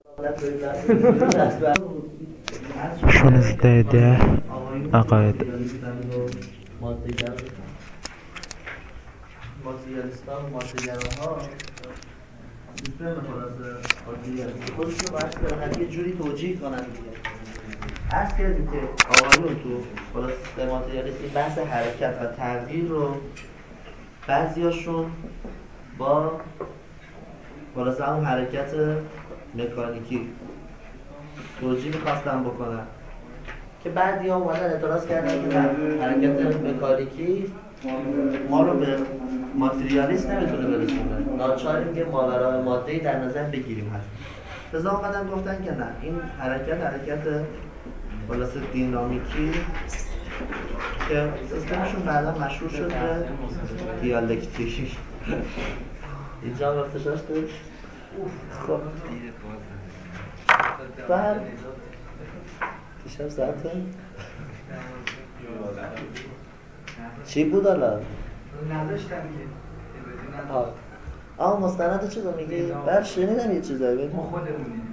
16 عقاید ماتریالیستان و ماتریالها سیستم خودشون باید یه جوری توجیه کنن دیگه. عرض کردیم که آقایون تو سیستم ماتریالیستی بحث حرکت و تغییر رو بعضیاشون با همون حرکت مکانیکی توجیه میخواستن بکنن که بعضی ها اومدن اعتراض کردن که حرکت مکانیکی ما رو به ماتریالیسم نمیتونه برسونه، ناچاریم که ماورای ماده‌ای در نظر بگیریم هست. لذا اومدن گفتن که نه، این حرکت خلاصه دینامیکی که سیستمشون بعدا مشهور شد به دیالکتیک. اینجا هم اختشاش داریم. خب بعد دیشب ساعته چی بود حالا؟ نذاشتم که مستند چیزو میگی؟ بر شنیدم یه چیزایی بگی؟ ما خودمونیم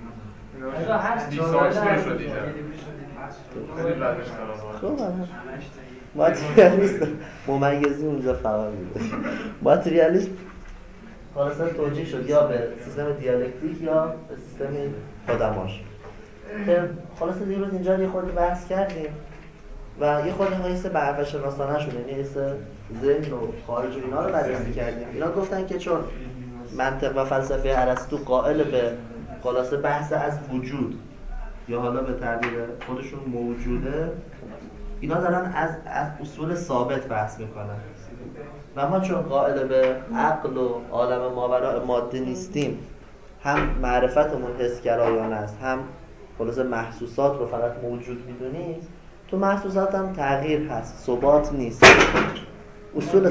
خب ماتریالیست ممیزی اونجا فعال بود. ماتریالیست خلاصا توجیه شد یا به سیستم دیالکتیک یا به سیستم خودماش. خلاصا دیروز اینجا یه خورده بحث کردیم و یه خورده حیث به حرف شناسانه شد، یعنی حیث ذهن و خارج و اینا رو بررسی کردیم. اینا گفتن که چون منطق و فلسفه ارسطو قائل به خلاصه بحث از وجود یا حالا به تعبیر خودشون موجوده، اینا دارن از اصول ثابت بحث میکنن و ما چون قائل به عقل و عالم ماوراء ماده نیستیم، هم معرفتمون حسگرایانه است، هم خلاصه محسوسات رو فقط موجود میدونیم، تو محسوسات هم تغییر هست، ثبات نیست. اصول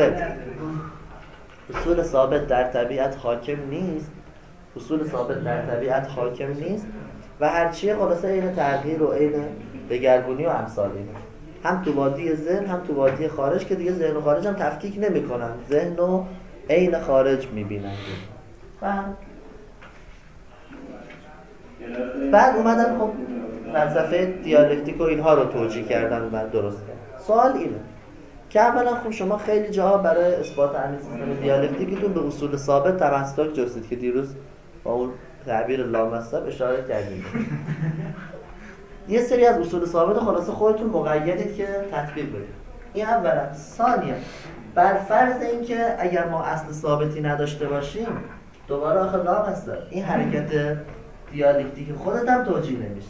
ثابت در طبیعت حاکم نیست، و هرچیه خلاصه عین تغییر و عین دگرگونی و امثال اینه، هم تو وادی ذهن هم تو وادی خارج، که دیگه ذهن و خارج هم تفکیک نمی‌کنن، ذهن و عین خارج می‌بینن. بعد اومدن خب فلسفه دیالکتیک و اینها رو توجیه کردن و درست کردن. سوال اینه که اولا خب شما خیلی جاها برای اثبات همین سیستم دیالکتیکتون به اصول ثابت تمسک جستید که دیروز با اون تعبیر لامصب اشاره کردیم. یه سری از اصول ثابت خلاصه خودتون مقیدید که تطبیق بدید. این اولا. ثانیا بر فرض اینکه اگر ما اصل ثابتی نداشته باشیم، دوباره آخر لامصب این حرکت دیالکتیک خودت هم توجیه نمیشه.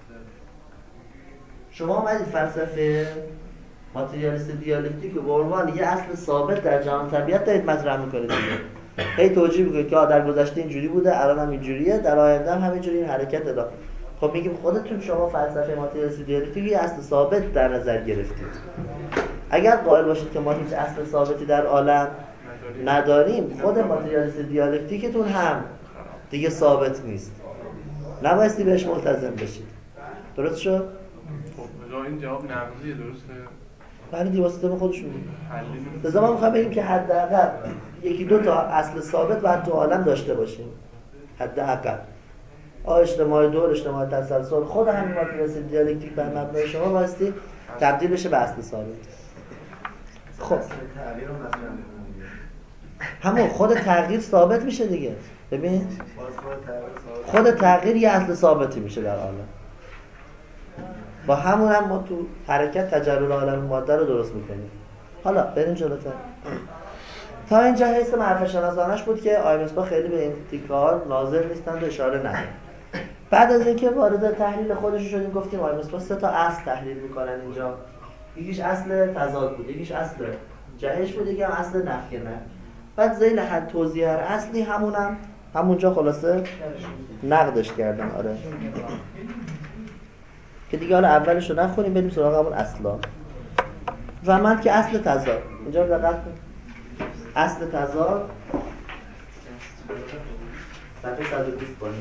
شما اومدید فلسفه ماتریالیست دیالکتیک رو به عنوان یه اصل ثابت در جهان طبیعت دارید مطرح میکنید. هی توجیه میکنید که در گذشته اینجوری بوده، الان هم اینجوریه، در آینده هم همینجوری این حرکت ادامه. خب میگیم خودتون شما فلسفه ماتریالیست دیالکتیک یه اصل ثابت در نظر گرفتید. اگر قائل باشید که ما هیچ اصل ثابتی در عالم نداریم، خود ماتریالیست دیالکتیکتون هم دیگه ثابت نیست، نبایستی بهش ملتزم بشید. درست شد؟ خب این جواب نقضیه، درسته؟ بله دیگه واسه خودشون میگه. لذا ما میخوام بگیم که حداقل یکی دو تا اصل ثابت باید تو عالم داشته باشیم. حداقل اجتماع دور، اجتماع تسلسل، خود همین ماتریالیست دیالکتیک بر مبنای شما واسطی تبدیل بشه به اصل ثابت. خب همون خود تغییر ثابت میشه دیگه. ببین خود تغییر یه اصل ثابتی میشه در عالم. با همون هم ما تو حرکت تجربه عالم ماده رو درست میکنیم. حالا بریم جلوتر. تا اینجا حیث معرفت شناسانش بود که آقای مصباح خیلی به این تیکه‌ها ناظر نیستند و اشاره ندارن. بعد از اینکه وارد تحلیل خودش شدیم گفتیم آقای مصباح 3 تا اصل تحلیل میکنن اینجا. یکیش اصل تضاد بود، یکیش اصل جهش بود، یکی هم اصل نفی نه. بعد ذیل حد توضیح هر اصلی همونجا خلاصه نقدش کردن. آره که دیگه حالا اولش رو نخونیم، بریم سراغ همون اصلا. و من که اصل تضاد اینجا رو دقت کنید. اصل تضاد صفحه 120 کنید.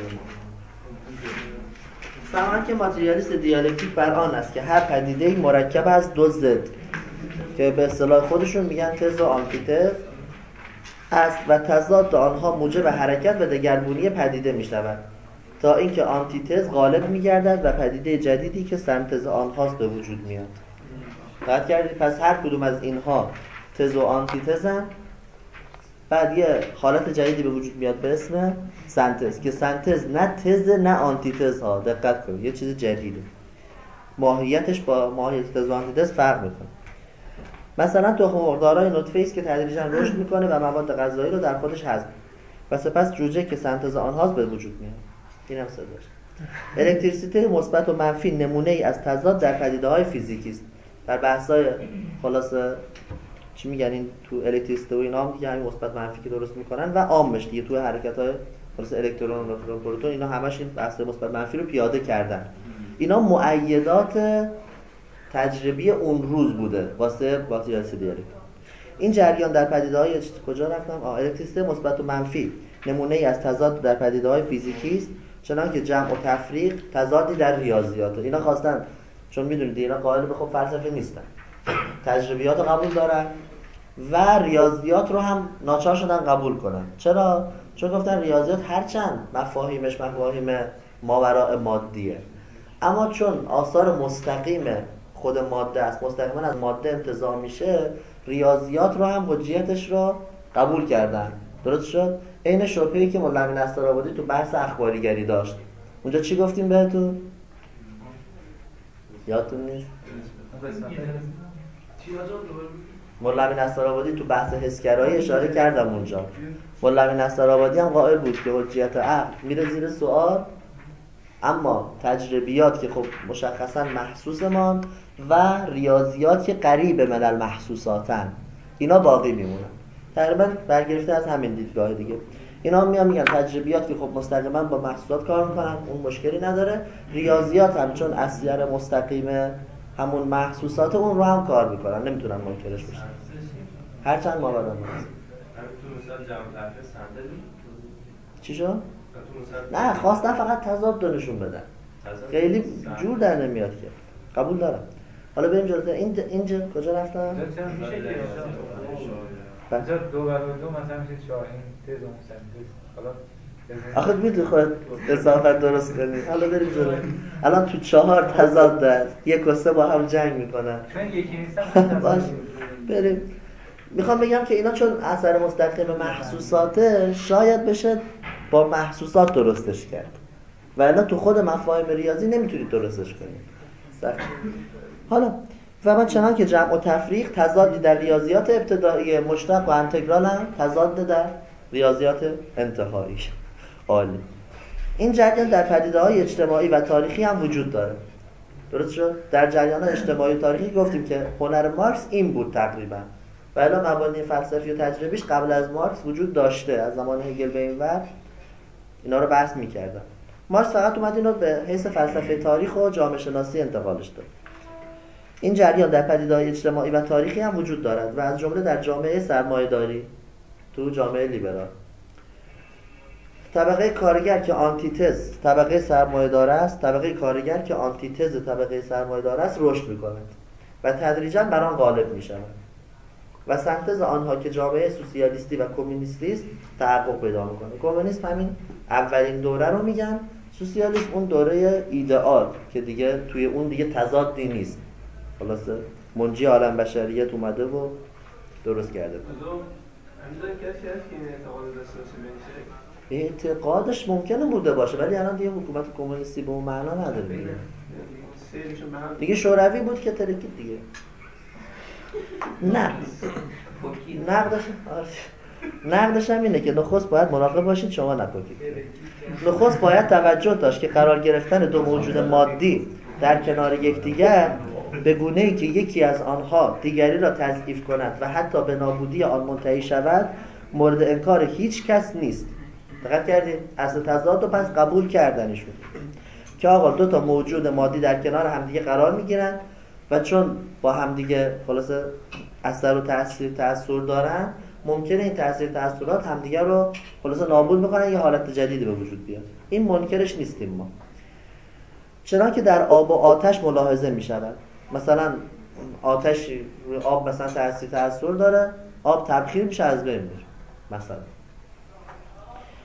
سمعن که ماتریالیست دیالکتیک بر آن است که هر پدیده‌ای مرکب از دو ضد که به اصطلاح خودشون میگن تز و آنتیتز است و تضاد آنها موجب حرکت و دگرگونی پدیده میشود. تا اینکه آنتیتز غالب می‌گردد و پدیده جدیدی که سنتز آنهاست به وجود میاد. دقت کردید؟ پس هر کدوم از اینها تز و آنتیتزن، بعد یه حالت جدیدی به وجود میاد به اسم سنتز که سنتز نه تز نه آنتیتز ها. دقت کنید، یه چیز جدیده، ماهیتش با ماهیت تز و آنتیتز فرق میکنه. مثلا تخم مرغ دارای نطفه‌ای است که تدریجاً رشد میکنه و مواد غذایی رو در خودش هضم و سپس جوجه که سنتز آنهاست به وجود میاد. اینم صداش. الکتریسیته مثبت و منفی نمونه‌ای از تضاد در پدیده‌های فیزیکی است. در بحث‌های خلاصه چی میگن این تو الکتریسیته و اینا هم دیگه همین مثبت منفی که درست میکنن و عامش دیگه تو حرکت‌های خلاصه الکترون، نوترون، پروتون، اینا همش این بحث مثبت منفی رو پیاده کردن. اینا مؤیدات تجربی اون روز بوده واسه باتریاسی دیالکتریک. این جریان در پدیده‌های کجا رفتم؟ الکتریسیته مثبت و منفی نمونه‌ای از تضاد در پدیده‌های فیزیکی است، چنانکه جمع و تفریق تضادی در ریاضیات. اینا خواستن، چون میدونید اینا قائل به خب فلسفه نیستن، تجربیات رو قبول دارن و ریاضیات رو هم ناچار شدن قبول کنن. چرا؟ چون گفتن ریاضیات هرچند مفاهیمش مفاهیم ماوراء مادیه، اما چون آثار مستقیم خود ماده است، مستقیما از ماده انتزاع میشه، ریاضیات رو هم حجیتش رو قبول کردن. درست شد؟ عین شبهه‌ای که مولا امین استرآبادی تو بحث اخباریگری داشت. اونجا چی گفتیم بهتون؟ یادتون نیست؟ مولا امین استرآبادی تو بحث حسگرایی اشاره کردم اونجا. مولا امین استرآبادی هم قائل بود که حجیت عقل میره زیر سوال، اما تجربیات که خب مشخصا محسوسمان و ریاضیات که قریب من المحسوساتن اینا باقی میمونن. تقریبا برگرفته از همین دیدگاه دیگه. اینا هم میگن تجربیات که خب مستقیما با محسوسات کار میکنن اون مشکلی نداره، ریاضیات هم چون اثر مستقیم همون محسوسات اون رو هم کار میکنن، نمیتونن منکرش بشن هرچند ما بدن چی شد؟ نه خواستن فقط تضاد رو نشون بدن، خیلی جور در نمیاد که. قبول دارم. حالا بریم جلوتر. اینجا کجا رفتم؟ اینجا دو برای دو مثلا میشه 4 این تز و مسنتز. حالا آخه میتونی خود اضافت درست کنی. حالا بریم جلو. الان تو 4 تضاد هست، 1 و 3 با هم جنگ میکنن. چون یکی نیستم باش بریم. میخوام بگم که اینا چون اثر مستقیم محسوساته، شاید بشه با محسوسات درستش کرد و الا تو خود مفاهیم ریاضی نمیتونید درستش کنید. حالا و من چنان که جمع و تفریق تضادی در ریاضیات ابتدایی مشتق و انتگرال هم تضاد در ریاضیات انتهایی. عالی. این جریان در پدیده‌های اجتماعی و تاریخی هم وجود داره. درست شد؟ در جریان اجتماعی و تاریخی گفتیم که هنر مارکس این بود تقریبا. و الا مبانی فلسفی و تجربیش قبل از مارکس وجود داشته، از زمان هگل به این ور اینا رو بحث می‌کردن. مارکس فقط اومد اینو به حیث فلسفه تاریخ و جامعه شناسی انتقالش داد. این جریان در پدیده‌های اجتماعی و تاریخی هم وجود دارد و از جمله در جامعه سرمایه‌داری، تو جامعه لیبرال، طبقه کارگر که آنتیتز طبقه سرمایه‌دار است، طبقه کارگر که آنتیتز طبقه سرمایه‌دار است رشد می‌کند و تدریجاً بر آن غالب می‌شود و سنتز آنها که جامعه سوسیالیستی و کمونیستی است تحقق پیدا می‌کند. کمونیسم همین اولین دوره رو میگن، سوسیالیسم اون دوره ایدئال که دیگه توی اون دیگه تضادی نیست. خلاصه منجی عالم بشریت اومده و درست کرده. اعتقادش ممکنه بوده باشه ولی الان دیگه حکومت کمونیستی به اون معنا نداره دیگه شوروی بود که ترکید دیگه. نه نقدش هم اینه که نخست باید مراقب باشید شما نپکید. نخست باید توجه داشت که قرار گرفتن دو موجود مادی در کنار یکدیگر به گونه‌ای که یکی از آنها دیگری را تضعیف کند و حتی به نابودی آن منتهی شود مورد انکار هیچ کس نیست. دقت کردید؟ اصل تضاد رو پس قبول کردنشون که آقا دو تا موجود مادی در کنار همدیگه قرار میگیرن و چون با همدیگه خلاصه اثر و تأثیر دارن، ممکنه این تأثیرات همدیگه رو خلاصه نابود میکنن، یه حالت جدیدی به وجود بیاد. این منکرش نیستیم ما. چنانکه که در آب و آتش ملاحظه میشود. مثلا آتش روی آب مثلا تأثیر داره، آب تبخیر میشه از بین میره مثلا.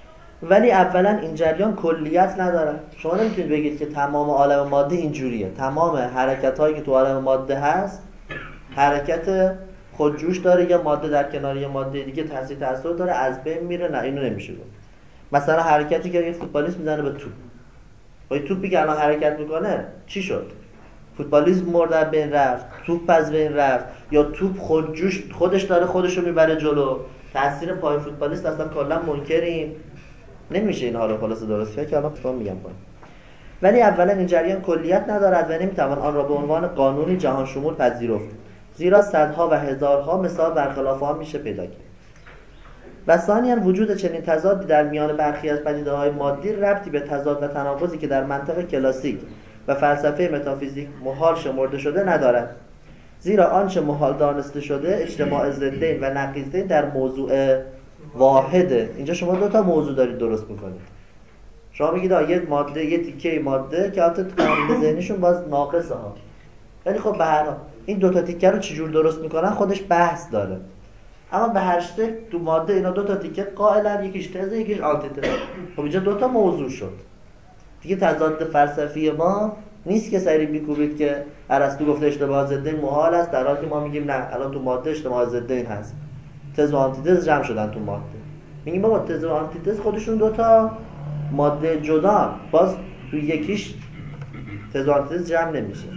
ولی اولا این جریان کلیت نداره. شما نمیتونید بگید که تمام عالم ماده اینجوریه. تمام حرکت هایی که تو عالم ماده هست حرکت خودجوش داره، یا ماده در کنار یه ماده دیگه تاثیر تاثیر داره، از بین میره. نه، اینو نمیشه گفت. مثلا حرکتی که یه فوتبالیست میزنه به توپ، ولی توپی که الان حرکت میکنه چی شد؟ فوتبالیست مرد از بین رفت، توپ از بین رفت، یا توپ خودجوش خودش داره خودشو میبره جلو. تاثیر پای فوتبالیست اصلا کلا منکریم. نمیشه این حالا خلاصه درست کرد که الان خودم میگم کنم. ولی اولا این جریان کلیت ندارد و نمیتوان آن را به عنوان قانونی جهان شمول پذیرفت، زیرا صدها و هزارها مثال برخلاف آن میشه پیدا کرد. و ثانیاً وجود چنین تضادی در میان برخی از پدیده‌های مادی ربطی به تضاد و تناقضی که در منطق کلاسیک و فلسفه متافیزیک محال شمرده شده ندارد، زیرا آنچه محال دانسته شده اجتماع ضدین و نقیضین در موضوع واحده. اینجا شما دو تا موضوع دارید درست میکنید. شما میگید یه ماده، یه تیکه ماده که البته تو قانون ذهنیشون باز ناقصه ها، ولی خب به هر حال این دو تا تیکه رو چجور درست میکنن خودش بحث داره. اما به هر شکل تو ماده اینا دو تا تیکه قائلن، یکیش تزه یکیش آنتی تزه. خب اینجا دو تا موضوع شد دیگه. تضاد فلسفی ما نیست که سری میگوید که ارسطو گفته اشتباه ضدین محال است، در حالی که ما میگیم نه، الان تو ماده اشتباه ضدین هست. تز و آنتی تز جمع شدن تو ماده. میگیم بابا تز و آنتی تز خودشون دو تا ماده جدا، باز تو یکیش تز و آنتی تز جمع نمیشه.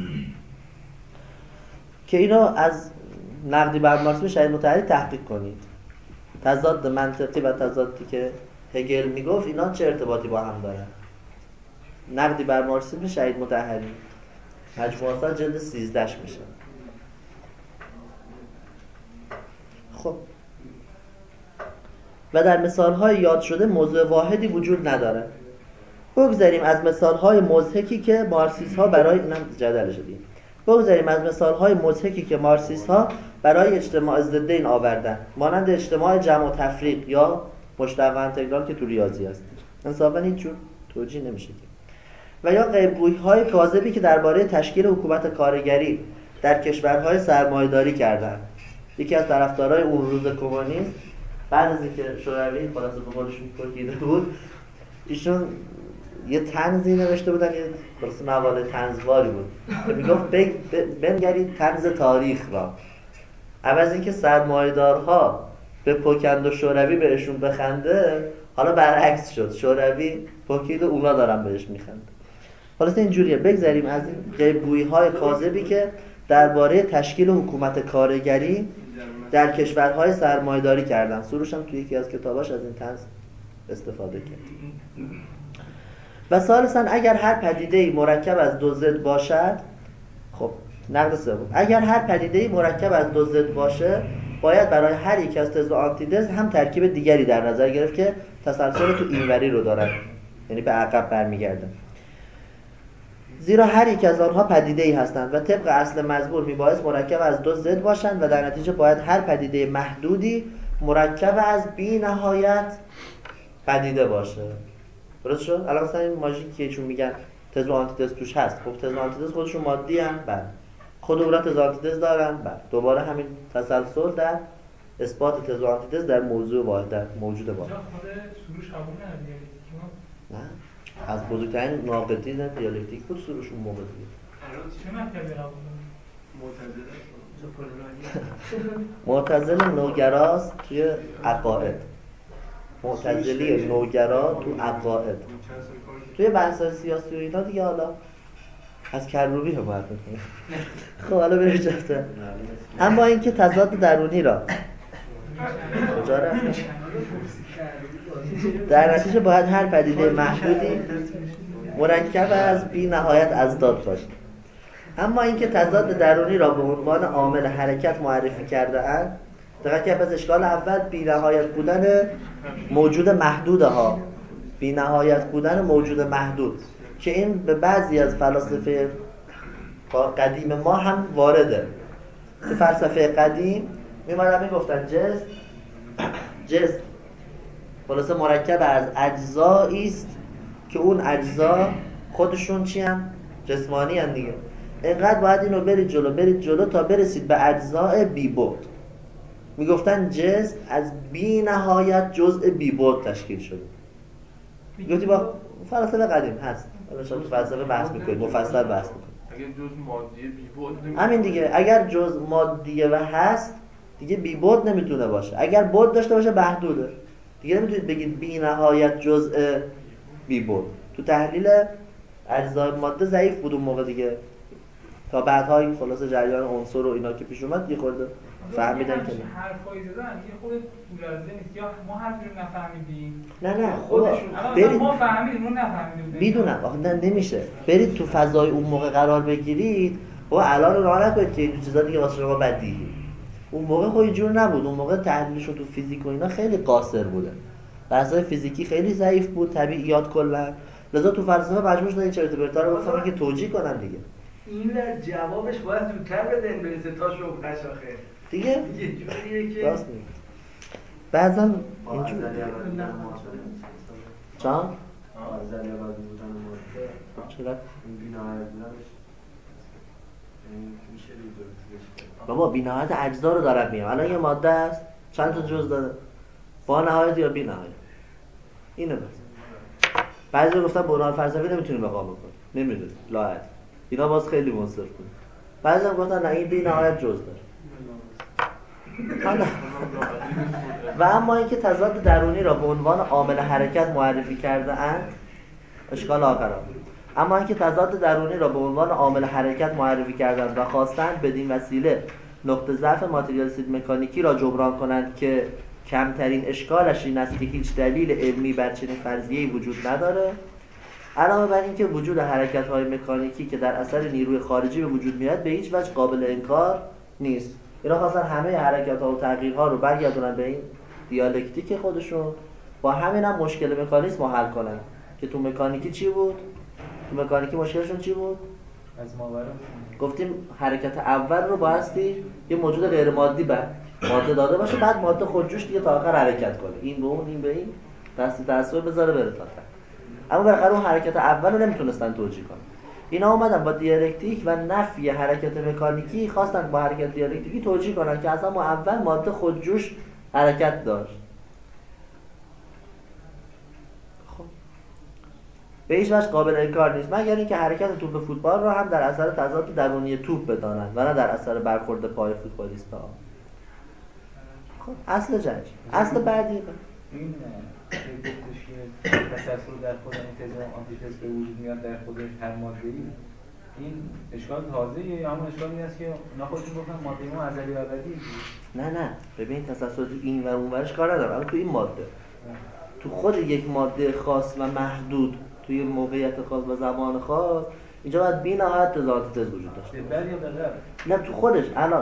که اینو از نقدی بر مارکسیسم شاید متحری تحقیق کنید. تضاد منطقی و تضادی که هگل میگفت اینا چه ارتباطی با هم دارن. نقدی بر مارکسیسم شاید متحری مجموعه جلد 13 میشه. خب و در مثال‌های یاد شده موضوع واحدی وجود نداره. بگذاریم از مثال‌های مضحکی که مارکسیست‌ها برای اینم جدل شدیم. بگذاریم از مثال‌های مضحکی که مارکسیست‌ها برای اجتماع ضدین آوردن، مانند اجتماع جمع و تفریق یا مشتق و انتگرال که تو ریاضی هست. انصافاً هیچ جور توجیه نمیشه. و یا غیب‌گویی‌های کاذبی که درباره تشکیل حکومت کارگری در کشورهای سرمایه‌داری کردند. یکی از طرفدارای اون روز کمونیست بعد از اینکه شوروی خلاص به قولشون پکیده بود، ایشون یه طنزی نوشته بودن، یه درست مقاله طنزواری بود که میگفت بنگرید طنز تاریخ را. عوض اینکه سرمایه‌دارها به پکند و شوروی بهشون بخنده، حالا برعکس شد، شوروی پکید و اونا دارن بهش میخنده. خلاص اینجوریه. بگذاریم از این غیب‌گویی‌های کاذبی که درباره تشکیل حکومت کارگری در کشورهای سرمایه‌داری کردن. سروش هم توی یکی از کتاباش از این طنز استفاده کرد. و ثالثاً اگر هر پدیده‌ای مرکب از دو ضد باشد، خب نقد سوم، اگر هر پدیده‌ای مرکب از دو ضد باشه، باید برای هر یک از تز و آنتیتز هم ترکیب دیگری در نظر گرفت که تسلسل تو اینوری رو دارن، یعنی به عقب برمیگردن. زیرا هر یک از آنها پدیده‌ای هستند و طبق اصل مزبور میبایست مرکب از دو ضد باشند و در نتیجه باید هر پدیده محدودی مرکب از بی نهایت پدیده باشه. درست شد؟ الان مثلا این ماژیک که چون میگن تز و آنتیتز توش هست، خب تز و آنتیتز خودشون مادی ان، بله. خود اونا تز و آنتیتز دارن، بله. دوباره همین تسلسل در اثبات تز و آنتیتز در موضوع واحد، در موجود واحد. خود سروش قبول نداره. نه، از بزرگترین ناقدین دیالکتیک بود سروش اون موقع دیگه. چه مطلبی قبول معتزله نوگراست توی عقاید. معتزلی نوگرا تو عقاید. توی بحث سیاسی و اینا دیگه حالا از کروبی حمایت میکنه. خب حالا بریم جفته. اما اینکه تضاد درونی را کجا رفتم؟ در نتیجه باید هر پدیده محدودی مرکب از بی نهایت ازداد باشه. اما اینکه تضاد درونی را به عنوان عامل حرکت معرفی کرده اند، دقیقا که پس اشکال اول بی نهایت بودن موجود محدوده ها، بی نهایت بودن موجود محدود، که این به بعضی از فلاسفه قدیم ما هم وارده. تو فلسفه قدیم میمادن میگفتن جسم خلاصه مرکب از اجزایی است که اون اجزا خودشون چی هم؟ جسمانی هم دیگه. اینقدر باید اینو برید جلو تا برسید به اجزای بی بعد. میگفتن جسم از بی نهایت جزء بی بعد تشکیل شده. گفتی با فلسفه قدیم هست، حالا شما تو فلسفه بحث میکنید، مفصل بحث میکنید. اگه جز مادیه بی‌بعد همین دیگه، اگر جز مادیه و هست دیگه بی‌بعد نمیتونه باشه. اگر بعد داشته باشه محدوده. دیگه نمیتونید بگید بی نهایت جزء بی‌بعد. تو تحلیل اجزای ماده ضعیف بود اون موقع دیگه. تا بعدهای خلاص جریان عنصر و اینا که پیش اومد یه خورده فهمیدن که نه حرفایی زدن یه خود پولازده نیست، یا ما حرفی رو نفهمیدیم نه خودشون برید ما فهمیدیم اون نفهمیدیم میدونم آخه نمیشه برید تو فضای اون موقع قرار بگیرید و الان رو راه نکنید که این چیزا دیگه واسه شما بدیهی. اون موقع خب اینجور نبود، اون موقع تحلیلشون تو فیزیک و اینا خیلی قاصر بوده، بحث‌های فیزیکی خیلی ضعیف بود، طبیعیات کلا، لذا تو فلسفه مجبور شدن این چرت و پرتا رو گفتن که توجیه کنن دیگه. این جوابش باید زودتر بده برسه تا شغلش آخه دیگه یه جوریه که راست میگی. بعضا اینجور چون چرا بابا بی‌نهایت اجزا رو دارم میگم. الان یه ماده است چند تا جزء داره؟ با نهایت یا بی نهایت؟ اینو بس. بعضی گفتن برهان فلسفی نمیتونیم اقامه کنیم، نمیدونیم لاحد اینا باز خیلی منصف بود. بعضی هم گفتن نه این بی نهایت جزء داره. و اما اینکه تضاد درونی را به عنوان عامل حرکت معرفی کرده اند اشکال آخر بود. اما اینکه تضاد درونی را به عنوان عامل حرکت معرفی کردند و خواستند بدین وسیله نقطه ضعف ماتریالیسم مکانیکی را جبران کنند که کمترین اشکالش این است که هیچ دلیل علمی بر چنین فرضیه‌ای وجود نداره، علاوه بر اینکه وجود حرکت‌های مکانیکی که در اثر نیروی خارجی به وجود میاد به هیچ وجه قابل انکار نیست. اینا خواستن همه حرکت‌ها و تغییرها رو برگردونن به این دیالکتیک خودشون، با همین هم مشکل مکانیسم رو حل کنن که تو مکانیکی چی بود؟ تو مکانیکی مشکلشون چی بود؟ از ماورا گفتیم حرکت اول رو بایستی یه موجود غیر مادی به ماده داده باشه، بعد ماده خودجوش دیگه تا آخر حرکت کنه، این به اون این به این، دست تصویر بذاره بره تا آخر. اما بالاخره اون حرکت اول رو نمیتونستن توجیه کنن. اینا اومدن با دیالکتیک و نفی حرکت مکانیکی خواستن با حرکت دیالکتیکی توجیه کنن که اصلا اول ماده خودجوش حرکت داشت. خب به هیچ وجه قابل انکار نیست مگر اینکه حرکت توپ فوتبال رو هم در اثر تضاد درونی توپ بدانند و نه در اثر برخورد پای فوتبالیست‌ها. خب اصل جنج، اصل بعدی این گفتش که تسلسل در خود این تز و آنتیتز به وجود میاد در خودش هر ماده‌ای، این اشکال تازه‌ایه یا همون اشکالی است که اونا خودشون گفتن ماده ما ازلی و ابدی؟ نه ببین تسلسل این و اون ورش کار ندارم، اما تو این ماده تو خود یک ماده خاص و محدود توی موقعیت خاص و زمان خاص اینجا باید بی نهایت تز آنتیتز وجود داشته بل یا بغیر؟ نه تو خودش الان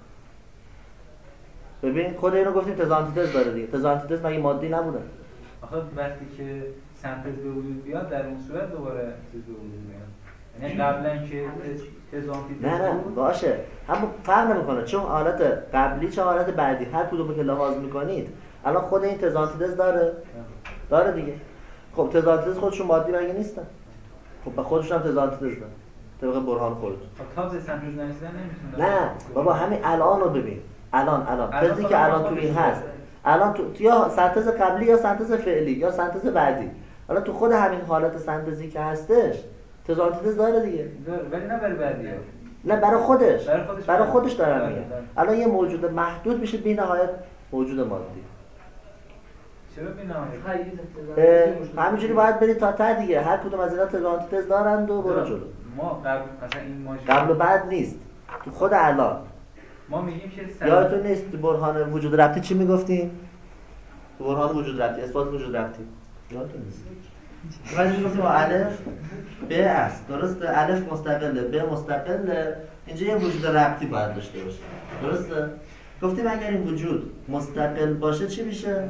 ببین خود اینو گفتیم تز آنتیتز داره دیگه. تز آنتیتز مگه مادی نبوده؟ آخه وقتی که سنتز به وجود بیاد در اون صورت دوباره چیز به وجود میاد، یعنی قبلا که تز آنتیتز نه باشه، اما فرق نمیکنه چون حالت قبلی چه حالت بعدی هر کدومو که لحاظ میکنید الان خود این تز آنتیتز داره دیگه. خب تز آنتیتز خودشون مادی مگه نیستن؟ خب به خودشون هم تز آنتیتز دارن طبق برهان خودت. خب تا به سنتز نرسیدن نمیتونه. نه بابا همین الان رو ببین، الان تزی که الان تو این هست، الان تو یا سنتز قبلی یا سنتز فعلی یا سنتز بعدی، حالا تو خود همین حالت سنتزی که هستش تز آنتیتز داره دیگه، ولی نه برای بعدی ها. نه برای خودش دارم بله. میگم. الان یه موجود محدود میشه بی نهایت موجود مادی. چرا بی نهایت؟ همینجوری باید برید تا ته دیگه، هر کدوم از اینا تز آنتیتز دارند و برو جلو. ما قبل مثلا این ماژ قبل و بعد نیست، تو خود الان ما میگیم که یادتون نیست تو برهان وجود ربطی چی میگفتیم؟ تو برهان وجود ربطی، اثبات وجود ربطی یادتون نیست؟ ولی گفتیم الف ب است، درسته؟ الف مستقله، ب مستقله، اینجا یه وجود ربطی باید داشته باشه، درسته؟ گفتیم اگر این وجود مستقل باشه چی میشه؟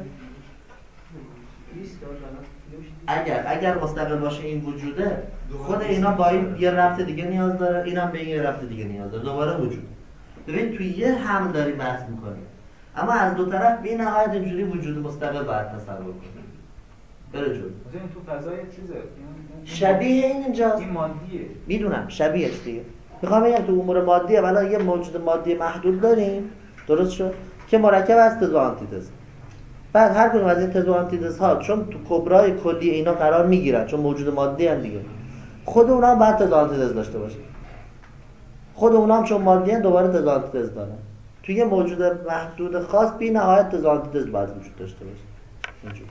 اگر مستقل باشه این وجوده، خود اینا با این یه ربط دیگه نیاز داره، اینم به این یه ربط دیگه نیاز داره، دوباره وجود. ببین توی یه هم داری بحث میکنی، اما از دو طرف بی نهایت اینجوری وجود مستقل باید تصور کنی. بره جلو. مثلا تو فضای چیزه شبیه اینجاست. این مادیه. میدونم شبیهش دیگه. میخوام بگم تو امور مادیه ولی یه موجود مادی محدود داریم، درست شد؟ که مرکب از تز و آنتیتز. بعد هر کدوم از این تز و آنتیتز ها چون تو کبرای کلی اینا قرار میگیرن، چون موجود مادی ان دیگه، خود اونا هم باید تز و آنتیتز داشته باشه. خود اونا هم چون مادی ان دوباره تز و آنتیتز دارن. توی یه موجود محدود خاص بی نهایت تز و آنتیتز باید وجود داشته باشه. اینجوری.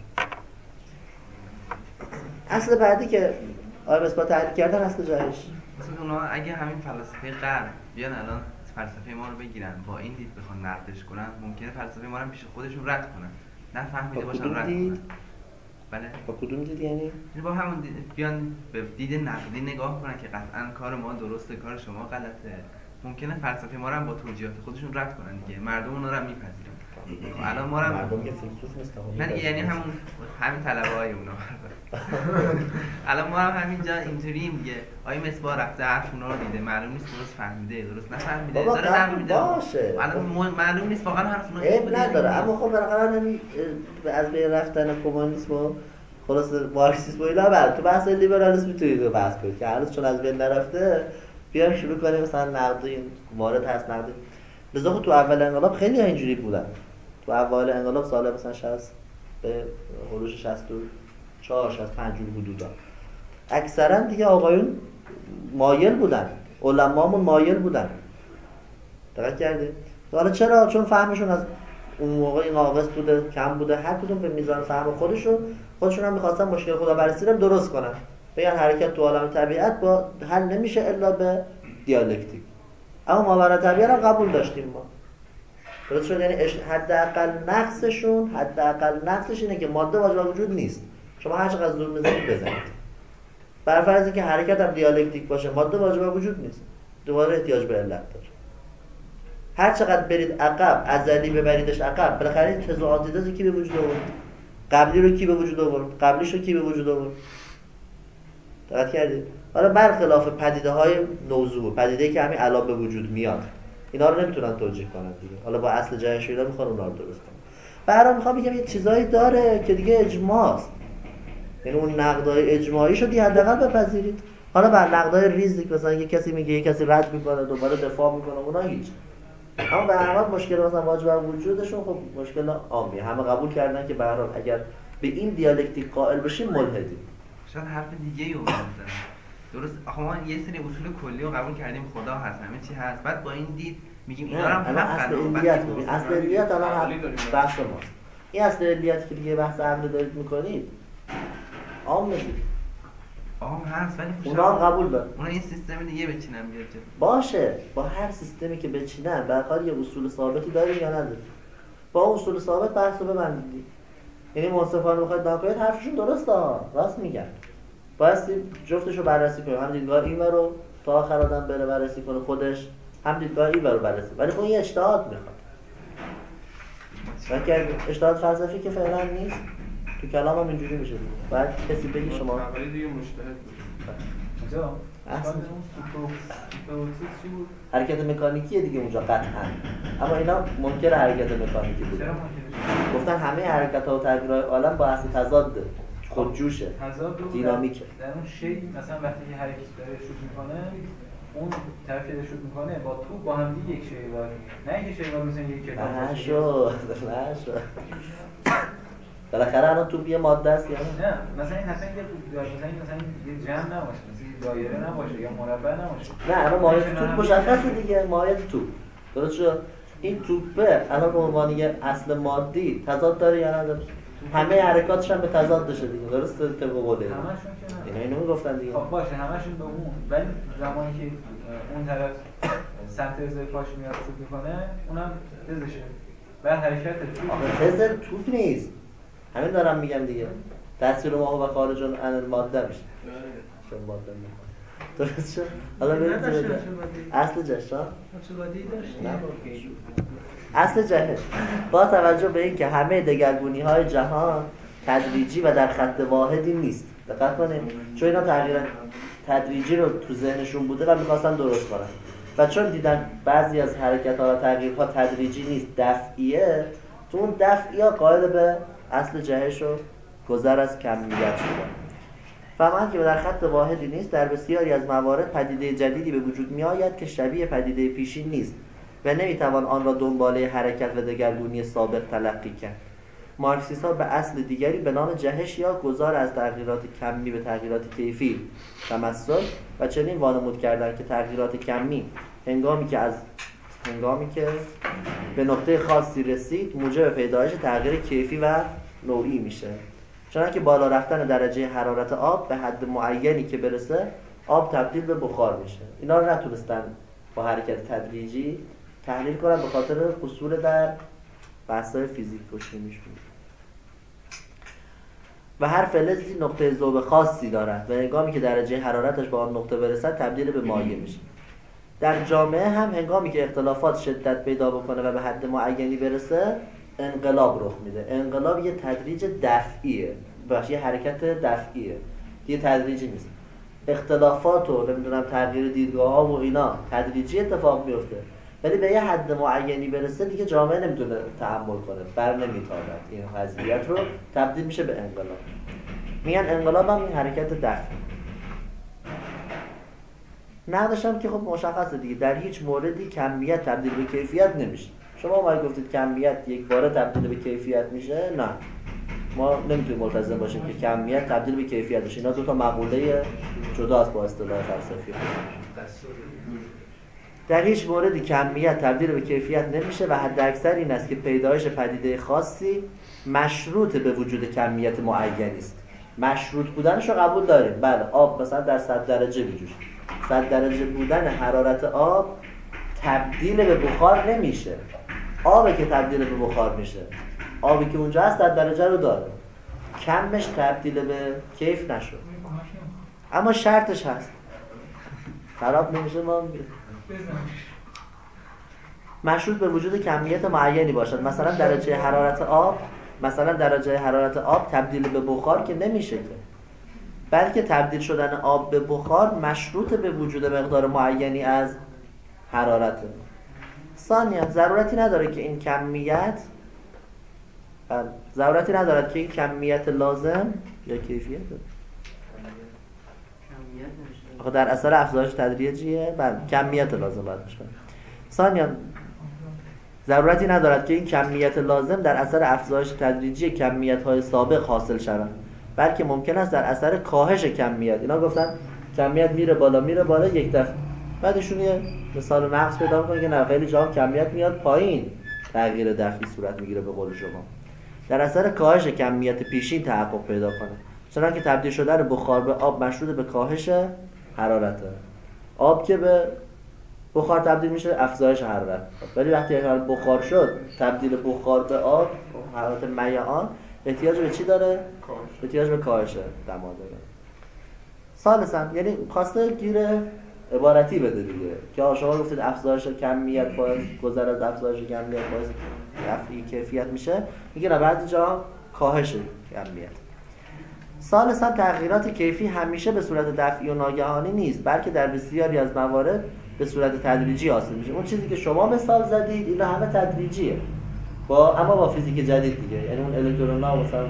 اصل بعدی که آقای مصباح تحلیل کردن اصل جهش. مثلا اونا اگه همین فلسفه غرب بیان الان فلسفه ما رو بگیرن با این دید بخوان نقدش کنن، ممکنه فلسفه ما رو پیش خودشون رد کنن، نه فهمیده باشن رد کنن. بله. با کدوم دید یعنی با همون بیان به دید نقدی نگاه کنن که قطعا کار ما درسته، کار شما غلطه. ممکنه فلسفه ما رو هم با توجیهات خودشون رد کنن دیگه. مردم اونا رو هم میپذیرن. الان ما رو مردم که فیلسوف نیستن. نه دیگه، یعنی همین طلبه‌های اونا. الان ما هم همینجا اینطوریم دیگه. آقای مصباح رفته حرف اونا رو دیده، معلوم نیست درست فهمیده درست نفهمیده، داره نقد میده. باشه. الان معلوم نیست واقعا حرف اونا عیب نداره، اما خب بالاخره همین از بین رفتن کمونیسم و خلاص مارکسیسم و اینا بعد تو بحث لیبرالیسم میتونید بحث کنید که هنوز چون از بین نرفته بیایم شروع کنیم مثلا نقد این وارد هست نقد. لذا تو اول انقلاب خیلی اینجوری بودن. تو اول انقلاب سال مثلا 60 به خروج 64 65 جور حدودا اکثرا دیگه آقایون مایل بودن، علمامون مایل بودن. دقت کردید؟ حالا چرا؟ چون فهمشون از اون موقع ناقص بوده، کم بوده، هر کدوم به میزان فهم خودشون هم می‌خواستن مشکل خدابرسی رو درست کنن. بگن حرکت تو عالم طبیعت با حل نمیشه الا به دیالکتیک. اما ماورا طبیعت هم قبول داشتیم ما. درست شد؟ یعنی حداقل نقصش اینه که ماده واجب وجود نیست. شما هر چقدر زور می‌زنید بزنید. بر فرض اینکه حرکت هم دیالکتیک باشه، ماده واجب وجود نیست. دوباره احتیاج به علت داره. هر چقدر برید عقب، ازلی ببریدش عقب، بالاخره این تز و آنتیتز کی به وجود آورد؟ قبلی رو کی به وجود آورد؟ قبلیش رو کی به وجود آورد؟ دقت کردید؟ حالا برخلاف پدیده‌های نوظهور، پدیده‌ای که همین الان به وجود میاد، اینا رو نمیتونن توجیه کنن دیگه. حالا با اصل جهش اینا میخوان اونها رو درست کنن. برام میخوام بگم یه چیزایی داره که دیگه اجماعست. یعنی اون نقدای اجماعی شو دیگه حداقل بپذیرید. حالا بر نقدای ریزی که مثلا یه کسی میگه یه کسی رد میکنه دوباره دفاع میکنه اونا هیچ. اما به هر حال مشکل مثلا واجب وجودشون خب مشکل عامیه. همه قبول کردن که به هر حال اگر به این دیالکتیک قائل بشیم ملحدیم. شاید حرف دیگه‌ای رو بزنم. درست آخه ما یه سری اصول کلی رو قبول کردیم، خدا هست، همه چی هست. بعد با این دید میگیم اینا رو هم اصل علیت ببین، اصل علیت الان بحث ماست. این اصل علیت که دیگه بحث عمل دارید میکنید عام میگید. عام هست ولی اونا هم قبول دارن. اونا این سیستم دیگه بچینن بیاد جلو. باشه، با هر سیستمی که بچینن به هر حال یه اصول ثابتی داریم یا نداریم. با اصول ثابت بحث رو ببندید. یعنی منصفانه بخواید نکنید حرفشون درسته، راست میگن. باید جفتش رو بررسی کنیم. هم دیدگاه این رو تا آخر آدم بره بررسی کنه خودش، هم دیدگاه این رو بررسی. ولی خب این اجتهاد میخواد. اگر اجتهاد فلسفی که فعلا نیست، تو کلام هم اینجوری میشه. بعد کسی بگی شما اولی دیگه مجتهد بود. اونجا اصلا چی بود؟ حرکت مکانیکیه دیگه اونجا قطعا. اما اینا منکر حرکت مکانیکی بود. چرا منکرش؟ گفتن همه حرکت‌ها و تغییرهای عالم با اصل تضاده. خودجوشه. تضاد دینامیکه. در اون شی مثلا وقتی که حرکت داره شوت میکنه، اون طرفی که شوت میکنه با تو با هم دیگه یک شیوار، نه اینکه شیوار مثلا یک کتاب نشد. بالاخره الان تو یه ماده است یا نه؟ مثلا این اصلا مثلا یه جمع نباشه، مثلا یه دایره نباشه یا مربع نباشه. نه الان ماهیت توپ مشخصه دیگه، ماهیت توپ. درست شد؟ این توپه الان به عنوان یه اصل مادی تضاد داره یا نداره؟ همه حرکاتش هم به تضاد داشته دیگه. درسته طبق قوله. همشون که نه. اینو میگفتن دیگه. خب باشه همشون به اون، ولی زمانی که اون طرف سمت ازای پاش میاد شوت میکنه، اونم تزشه. بعد حرکت توپ. آخه تز توپ نیست. همین دارم میگم دیگه. تاثیر ما و خارج عن الماده میشه. چون ماده میخواد. درست شد؟ حالا بریم تو اصل جهش ها؟ اصل جهش با توجه به اینکه همه دگرگونی های جهان تدریجی و در خط واحدی نیست. دقت کنید چون اینا تغییر تدریجی رو تو ذهنشون بوده و میخواستن درست کنن و چون دیدن بعضی از حرکت ها و تغییرها تدریجی نیست دفعیه، تو اون دفعیه قائل به اصل جهش و گذر از کمیت شدن. فهمند که در خط واحدی نیست. در بسیاری از موارد پدیده جدیدی به وجود می آید که شبیه پدیده پیشین نیست و نمیتوان آن را دنباله حرکت و دگرگونی سابق تلقی کرد. مارکسیست‌ها به اصل دیگری به نام جهش یا گذار از تغییرات کمی به تغییرات کیفی تمثل و چنین وانمود کردند که تغییرات کمی هنگامی که به نقطه خاصی رسید موجب پیدایش تغییر کیفی و نوعی میشه. چنانکه بالا رفتن درجه حرارت آب به حد معینی که برسه آب تبدیل به بخار میشه. اینا رو نتونستن با حرکت تدریجی تحلیل کنن به خاطر قصور در بحث‌های فیزیک و شیمیشون. و هر فلزی نقطه ذوب خاصی دارد و هنگامی که درجه حرارتش به آن نقطه برسد تبدیل به مایع میشه. در جامعه هم هنگامی که اختلافات شدت پیدا بکنه و به حد معینی برسه انقلاب رخ میده. انقلاب یه تدریج دفعیه، یه حرکت دفعیه، یه تدریجی نیست. اختلافات و نمیدونم تغییر دیدگاه ها و اینا تدریجی اتفاق میفته، ولی به یه حد معینی برسه دیگه جامعه نمیتونه تحمل کنه، بر نمیتابد این وضعیت رو، تبدیل میشه به انقلاب. میگن انقلاب هم این حرکت دفعی. نقدش هم که خب مشخصه دیگه، در هیچ موردی کمیت تبدیل به کیفیت نمیشه. شما ما گفتید کمیت یک باره تبدیل به کیفیت میشه، نه، ما نمیتونیم ملتزم باشیم که کمیت تبدیل به کیفیت بشه. اینا دو تا مقوله جداست با اصطلاح فلسفی. در هیچ موردی کمیت تبدیل به کیفیت نمیشه و حد اکثر این است که پیدایش پدیده خاصی مشروط به وجود کمیت معینی است. مشروط بودنش رو قبول داریم. بله، آب مثلا در 100 درجه میجوشه. 100 درجه بودن حرارت آب تبدیل به بخار نمیشه. آبی که تبدیل به بخار میشه، آبی که اونجا هست 100 درجه رو داره، کمش تبدیل به کیف نشد. اما شرطش هست، خراب نمیشه، ما مشروط به وجود کمیت معینی باشد. مثلا درجه حرارت آب تبدیل به بخار که نمیشه که، بلکه تبدیل شدن آب به بخار مشروط به وجود مقدار معینی از حرارته. ثانیاً ضرورتی نداره که این کمیت لازم یا کیفیت آخه در اثر افزایش تدریجیه. بله، کمیت لازم باید بشه. ثانیاً ضرورتی ندارد که این کمیت لازم در اثر افزایش تدریجی کمیت‌های سابق حاصل شود، بلکه ممکن است در اثر کاهش کمیت. اینا گفتن کمیت میره بالا یک دفعه، بعدشون یه مثال نقص پیدا می‌کنه که نه، خیلی جا کمیت میاد پایین، تغییر دفعی صورت میگیره به قول شما. در اثر کاهش کمیت پیشین تحقق پیدا کنه، چنانکه تبدیل شدن بخار به آب مشروط به کاهش حرارته. آب که به بخار تبدیل میشه افزایش حرارت، ولی وقتی بخار شد تبدیل بخار به آب، حرارت میعان، احتیاج به چی داره؟ احتیاج به کاهش دما داره. ثالثاً یعنی خواسته گیر عبارتی بده دیگه که شما گفتید افزایش کمیت باعث گذر از افزایش کمیت باعث رفع کیفیت میشه، میگه نه، بعضی جا کاهش کمیت. ثالثاً تغییرات کیفی همیشه به صورت دفعی و ناگهانی نیست، بلکه در بسیاری از موارد به صورت تدریجی حاصل میشه. اون چیزی که شما مثال زدید اینا همه تدریجیه، اما با فیزیک جدید دیگه. یعنی اون الکترون‌ها مثلا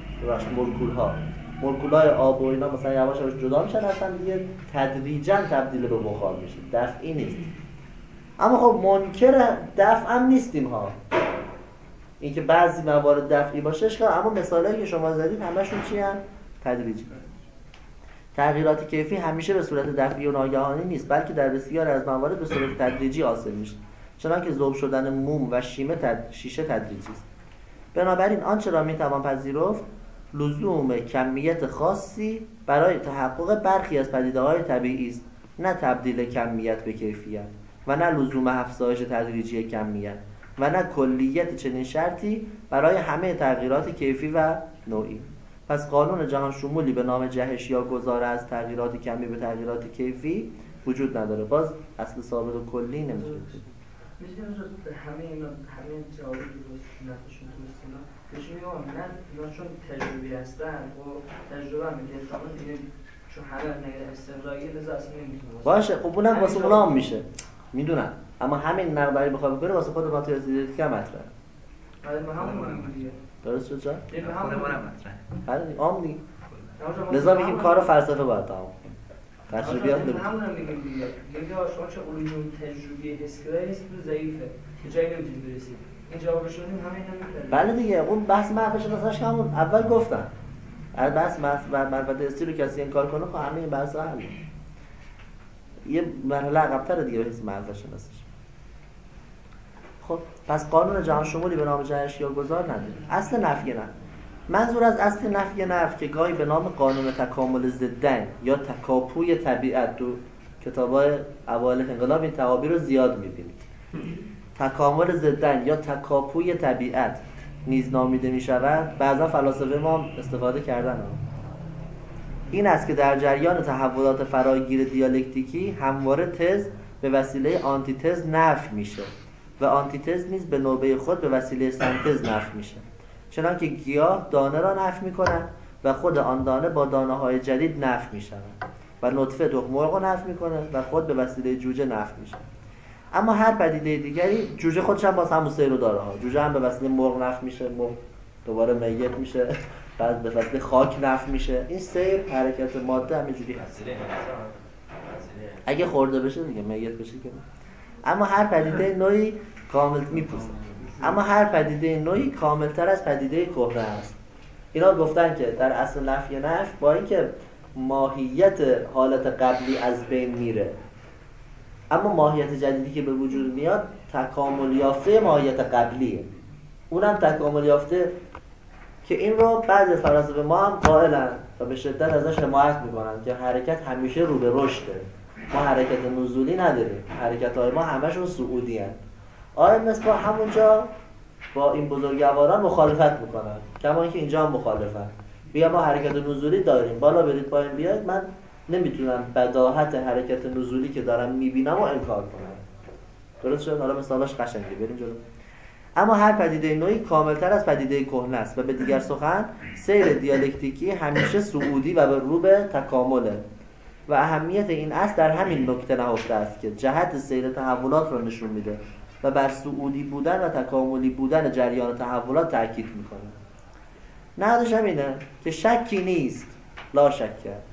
مولکول‌های آب و اینا مثلا یواش یواش جدا میشن اصلا دیگه، تدریجاً تبدیل به بخار میشه، دفعی نیست. اما خب منکر دفع هم نیستیم ها، اینکه بعضی موارد دفعی باشه اشکال، اما مثالایی که شما زدید همشون چی ان؟ تدریجی. تغییرات کیفی همیشه به صورت دفعی و ناگهانی نیست، بلکه در بسیاری از موارد به صورت تدریجی حاصل میشه، چنانکه ذوب شدن موم و شیشه تدریجی است. بنابراین آنچه را میتوان پذیرفت لزوم کمیت خاصی برای تحقق برخی از پدیده‌های طبیعی است، نه تبدیل کمیت به کیفیت و نه لزوم افزایش تدریجی کمیت و نه کلیت چنین شرطی برای همه تغییرات کیفی و نوعی. پس قانون جهان شمولی به نام جهش یا گذار از تغییرات کمی به تغییرات کیفی وجود نداره. باز اصل ثابت و کلی نمیتونه باشه. میشه همه جوابی درست نتاشون درست اینا بهش میگم نه، اینا چون تجربی هستن و تجربه هم میگه شما دیگه چون همه نگه استقرایی لذا اصلا نمیتونه باشه. خب اونم واسه اونا هم میشه میدونم، اما همین نقدایی بخواد بکنه واسه خود ماتریالیستی که مطرحه. آره ما همون دیگه درست شد جا؟ خود ما هم مطرحه. آره عام دیگه. لذا میگیم کار فلسفه باید تمام کنیم. تجربیات نمیشه. همونم میگیم دیگه. میگه شما چه علوم تجربی حس کردن نیست، ضعیفه. که جایی نمیتونید برسید. اینجا بشونیم همه اینا می‌کنیم. بله دیگه، اون بحث معرفت شناسیش که همون اول گفتم. از بحث معرفت استی رو کسی انکار کنه خب همه این بحث حل. یه مرحله عقب‌تر دیگه به حیث معرفت شناسیش. خب پس قانون جهان شمولی به نام جهت اشیاءگذار نداریم. اصل نفی نه. منظور از اصل نفی نفی که گاهی به نام قانون تکامل ضدین یا تکاپوی طبیعت، تو کتاب‌های اوایل انقلاب این تعابیر رو زیاد می‌بینید. تکامل ضدین یا تکاپوی طبیعت نیز نامیده می‌شود. بعضا فلاسفه ما هم استفاده کردن. این است که در جریان تحولات فراگیر دیالکتیکی همواره تز به وسیله آنتیتز نفی میشه و آنتیتز نیز به نوبه خود به وسیله سنتز نفی میشه. چنانکه گیاه دانه را نفی میکنه و خود آن دانه با دانه‌های جدید نفی میشود و نطفه تخم مرغ را نفی میکنه و خود به وسیله جوجه نفی میشه. اما هر پدیده دیگری، جوجه خودش هم باز همون سیر رو داره ها. جوجه هم به وسیله مرغ نفی میشه، مرغ دوباره میت میشه، بعد به وسیله خاک نفی میشه. این سیر حرکت ماده همینجوری هست. اگه خورده بشه دیگه میت بشه که نه. اما هر پدیده نوعی کامل میپوسه. اما هر پدیده نوعی کاملتر از پدیده کهنه است. اینا گفتن که در اصل نفی نفی با اینکه ماهیت حالت قبلی از بین میره، اما ماهیت جدیدی که به وجود میاد تکامل یافته ماهیت قبلیه. اونم تکامل یافته که این رو بعضی از فلاسفه ما هم قائلن و به شدت ازش حمایت میکنن که حرکت همیشه رو به رشده. ما حرکت نزولی نداریم، حرکت‌های ما همشون صعودی هستند. آقای مصباح همونجا با این بزرگواران مخالفت میکنن، کما اینکه اینجا هم مخالفن. بیا ما حرکت نزولی داریم، بالا برید پایین بیاید، من نمیتونم بداهت حرکت نزولی که دارم میبینم و انکار کنم. درست شد؟ حالا مثالاش قشنگه، بریم جلو. اما هر پدیده نوعی کاملتر از پدیده کهنه است و به دیگر سخن سیر دیالکتیکی همیشه صعودی و به رو به تکامله و اهمیت این اصل در همین نکته نهفته است که جهت سیر تحولات را نشون میده و بر صعودی بودن و تکاملی بودن جریان تحولات تأکید میکنه. نهادش هم اینه که شکی نیست، لا شک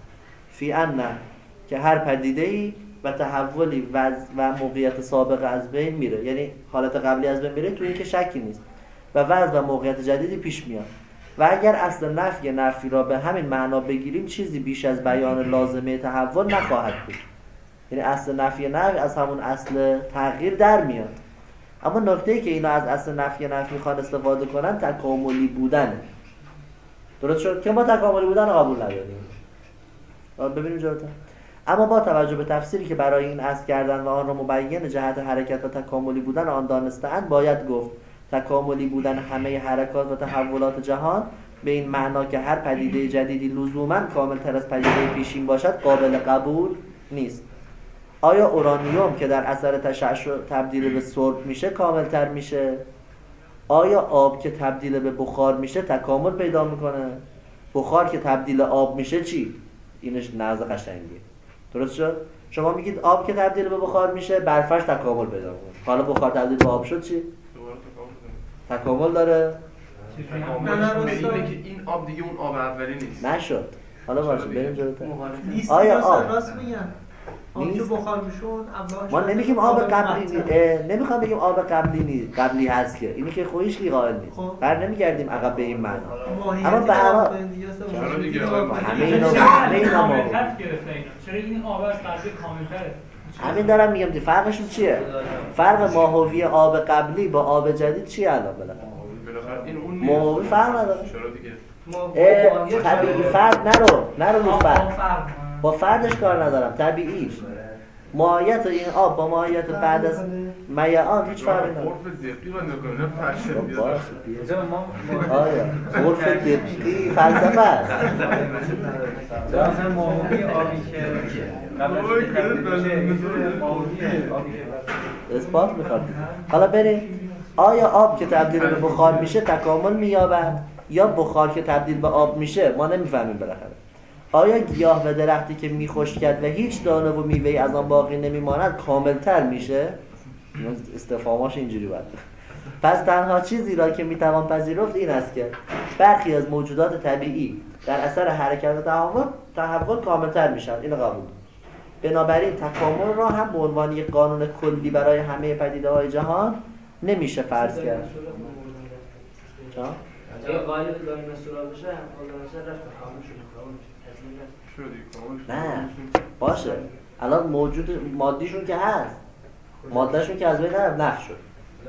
فی ان که هر پدیده‌ای و تحولی و موقعیت سابقه از بین میره، یعنی حالت قبلی از بین میره، تو این که شکی نیست و وضع و موقعیت جدیدی پیش میاد. و اگر اصل نفی را به همین معنا بگیریم چیزی بیش از بیان لازمه تحول نخواهد بود. یعنی اصل نفی از همون اصل تغییر در میاد. اما نکته‌ای که اینا از اصل نفی میخوان استفاده کنن تکاملی بودنه. درست شد که ما تکاملی بودن رو قبول نداریم. ببینیم جلوتر. اما با توجه به تفسیری که برای این اصل کردن و آن را مبین جهت حرکت و تکاملی بودن آن دانسته‌اند، باید گفت تکاملی بودن همه حرکات و تحولات جهان به این معنا که هر پدیده جدیدی لزوماً کاملتر از پدیده پیشین باشد قابل قبول نیست. آیا اورانیوم که در اثر تشعشع تبدیل به سرب میشه کاملتر میشه؟ آیا آب که تبدیل به بخار میشه تکامل پیدا میکنه؟ بخار که تبدیل آب میشه چی؟ اینش نقض قشنگیه. درست شد؟ شما میگید آب که تبدیل به بخار میشه برفش تکامل پیدا میکنه. حالا بخار تبدیل به آب شد چی؟ تکامل داره؟ اینه که این آب دیگه اون آب اولی نیست. نشد. حالا باشه بریم جلوتر. نیست. آیا آب راست میگن. آب که بخار میشد ما نمیگیم آب قبلی نمیخوام بگیم آب قبلی هست که اینی که خودش کی قائل نیست. بر نمیگردیم عقب به این معنا. اما به هر حال همه اینا چرا این آب از قبلی کامل‌تره؟ همین دارم میگم دی فرقشون چیه؟ فرق ماهوی آب قبلی با آب جدید چیه الان بالاخره؟ ماهوی فرق نداره. چرا دیگه؟ طبیعی فرق نرو فرق. با فردش کار ندارم، طبیعیش. ماهیت این آب با ماهیت بعد از میعان هیچ فرقی نداره. عرف دقیقی من نکنه فلسفه آیا عرف دقیقی فلسفه است. مثلا ماهوی آبی که قبل از اثبات میخواد. حالا بریم آیا آب که تبدیل به بخار میشه تکامل مییابد یا بخار که تبدیل به آب میشه؟ ما نمیفهمیم بالاخره. آیا گیاه و درختی که میخشکد و هیچ دانه و میوه‌ای از آن باقی نمیماند کاملتر میشه؟ استفهاماش اینجوری بود. پس تنها چیزی را که میتوان پذیرفت این است که برخی از موجودات طبیعی در اثر حرکت و تحول کاملتر میشن. اینو قبول. بنابراین تکامل را هم به عنوان یک قانون کلی برای همه پدیده‌های جهان نمیشه فرض کرد. جا؟ اگه قالب داریم سورا بشه قالب مثلا رفت کامل شده نه باشه الان موجود مادیشون که هست، مادهشون که از بین نرفت، نفت شد،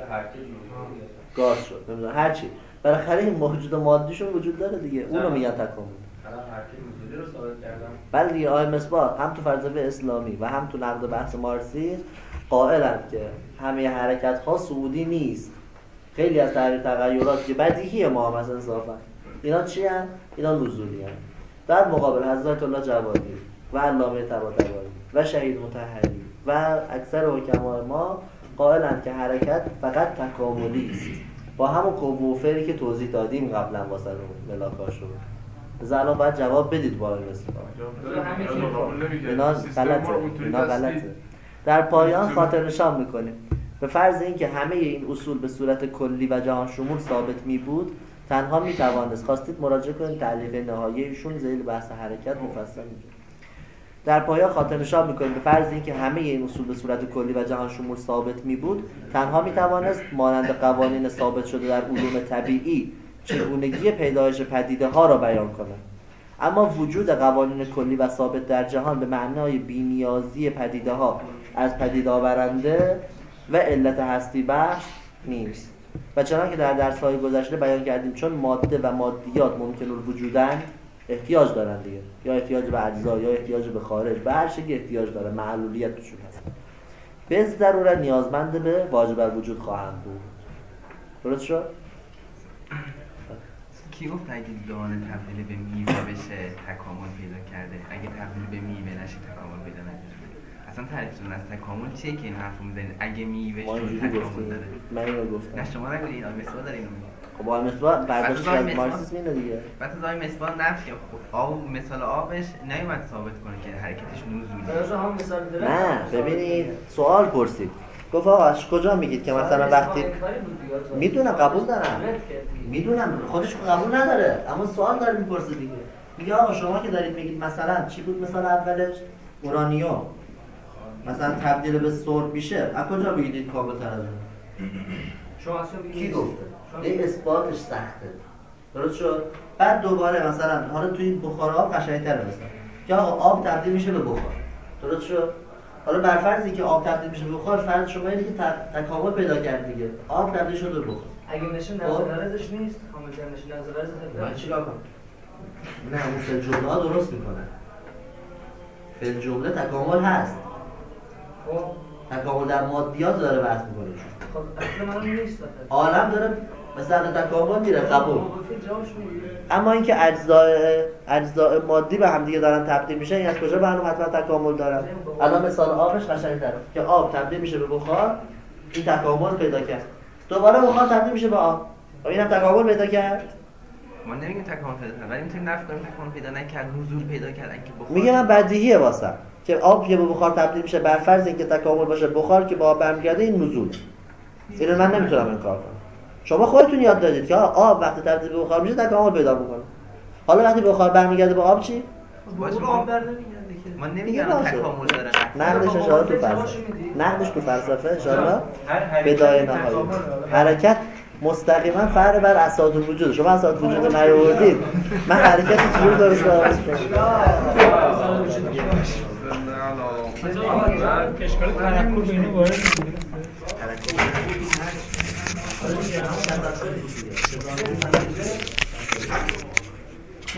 گاز شد، نمیدونم هر چی. بالاخره این موجود مادیشون وجود داره دیگه، اونو میگن تکامل. الان حرکت نزولی رو ثابت کردم. بله دیگه آقای مصباح هم تو فلسفه اسلامی و هم تو نقد بحث مارکسیسم قائلند که همه حرکت ها صعودی نیست. خیلی از تغییرات که بدیهیه ما هم از انصافا اینا چی هست؟ اینا نزولی هست. در مقابل حضرت الله جوادی و علامه طباطبایی و شهید مطهری و اکثر حکمای ما قائلند که حرکت فقط تکاملی است، با همون کوفری که توضیح دادیم قبلا واسه ملاکاشو. الان باید جواب بدید با این مثلا اینا غلطه. در پایان خاطر نشان میکنیم به فرض اینکه همه این اصول به صورت کلی و جهان شمول ثابت می بود، تنها می توانست، خواستید مراجعه کنید تعلیق نهایی ایشون ذیل بحث حرکت مفصل میگه. در پایان خاطر نشان میکنیم به فرض اینکه همه این اصول به صورت کلی و جهان شمول ثابت می بود، تنها می توانست مانند قوانین ثابت شده در علوم طبیعی چگونگی پیدایش پدیده ها را بیان کند. اما وجود قوانین کلی و ثابت در جهان به معنای بی‌نیازی پدیده ها از پدید آورنده و علت هستی بخش نیست. و چنان که در درس‌های گذشته بیان کردیم، چون ماده و مادیات ممکن الوجودن، احتیاج دارن دیگه، یا احتیاج به اجزا یا احتیاج به خارج، به هر چیزی احتیاج داره، معلولیت توشون هست. به ضرورت نیازمند به واجب الوجود خواهند بود. درست شد؟ کی گفت اگه دانه تبدیل به میوه بشه تکامل پیدا کرده، اگه تبدیل به میوه نشه تکامل پیدا نکرده؟ اصلا تعریفتون از تکامل چیه که این حرفو میزنید؟ اگه میوه شد تکامل داره. من اینو گفتم. نه شما نگید، آقای مصباح داره اینو میگه. خب آقای مصباح برداشت از مارکسیسم اینه دیگه. بعد آقای مصباح نفی خب آب مثال آبش نیومد ثابت کنه که حرکتش نزولیه. نه ببینید سوال پرسید، گفت آقا از کجا میگید که مثلا وقتی میدونم قبول دارم، میدونم خودش قبول نداره، اما سوال داره میپرسه دیگه. میگه آقا شما که دارید میگید مثلا چی بود مثلا اولش اورانیوم مثلا تبدیل به سرب میشه، از کجا بگید کامل تر از اون؟ شما اصلا کی گفته؟ این اثباتش سخته. درست شد؟ بعد دوباره مثلا حالا توی بخار آب قشنگ‌تره مثلا که آقا آب تبدیل میشه به بخار. درست شد؟ حالا بر فرضی که آب تبدیل میشه به بخار، فرض شما اینه که تکامل پیدا کرد دیگه. آب تبدیل شده به بخار. اگه نشه نظرش نیست، کامل نشه نظرش من چیکار کنم؟ نه اون فعل جمله ها درست میکنه. فعل جمله تکامل هست. خب تکامل در مادیات داره بحث میکنه. خب اصلا من نیست. عالم داره مثلا تکامل میره قبول. اما اینکه اجزاء مادی به هم دیگه دارن تبدیل میشن، این از کجا معلوم حتما تکامل دارن؟ الان مثال آبش قشنگ‌تره که آب تبدیل میشه به بخار، این تکامل پیدا کرد. دوباره بخار تبدیل میشه به آب، اینم تکامل پیدا کرد. ما نمیگیم تکامل پیدا کرد، ولی میتونیم نفی کنیم تکامل پیدا نکرد، نزول پیدا کرد اینکه بخار. میگه من بدیهیه واسه که آب که به بخار تبدیل میشه، بر فرض اینکه تکامل باشه، بخار که با آب برمیگرده، این نزول. اینو من نمیتونم انکار کنم. شما خودتون یاد دادید که آب وقتی تبدیل به بخار میشه تکامل پیدا میکنه. حالا وقتی بخار برمیگرده به آب چی؟ آب در نمیگرده که. ما نمیگم تکامل داره. نقدش اشاره تو فلسفه. نقدش تو فلسفه اشاره بدایه نهایی. حرکت مستقیما فرع بر اساس الوجود. شما اساس الوجود رو نیاوردید. من حرکت چجوری درست درست اشکال تنکر به اینو وارد میشه.